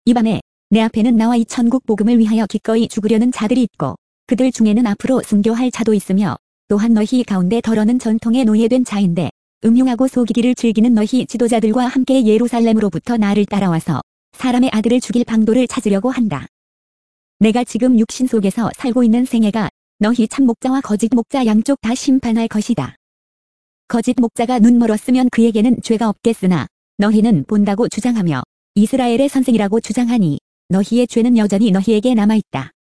이 밤에 내 앞에는 나와 이 천국 복음을 위하여 기꺼이 죽으려는 자들이 있고 그들 중에는 앞으로 순교할 자도 있으며 또한 너희 가운데 더러는 전통에 노예된 자인데 음흉하고 속이기를 즐기는 너희 지도자들과 함께 예루살렘으로부터 나를 따라와서 사람의 아들을 죽일 방도를 찾으려고 한다. 내가 지금 육신 속에서 살고 있는 생애가 너희 참 목자와 거짓 목자 양쪽 다 심판할 것이다. 거짓 목자가 눈 멀었으면 그에게는 죄가 없겠으나 너희는 본다고 주장하며 이스라엘의 선생이라고 주장하니 너희의 죄는 여전히 너희에게 남아있다.